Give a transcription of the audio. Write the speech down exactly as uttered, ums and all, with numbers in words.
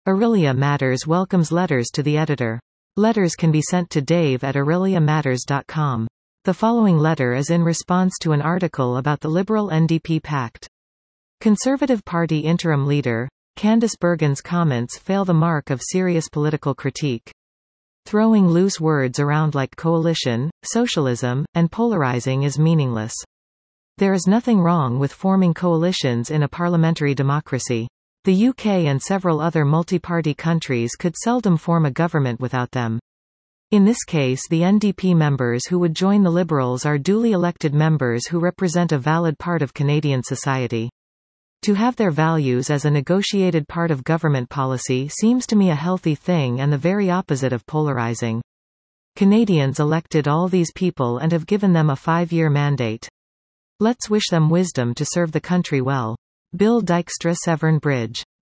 Aurelia Matters welcomes letters to the editor. Letters can be sent to Dave at aurelia matters dot com. The following letter is in response to an article about the Liberal N D P pact. Conservative Party interim leader, Candice Bergen's comments fail the mark of serious political critique. Throwing loose words around like coalition, socialism, and polarizing is meaningless. There is nothing wrong with forming coalitions in a parliamentary democracy. The U K and several other multi-party countries could seldom form a government without them. In this case, the N D P members who would join the Liberals are duly elected members who represent a valid part of Canadian society. To have their values as a negotiated part of government policy seems to me a healthy thing and the very opposite of polarizing. Canadians elected all these people and have given them a five-year mandate. Let's wish them wisdom to serve the country well. Bill Dykstra, Severn Bridge.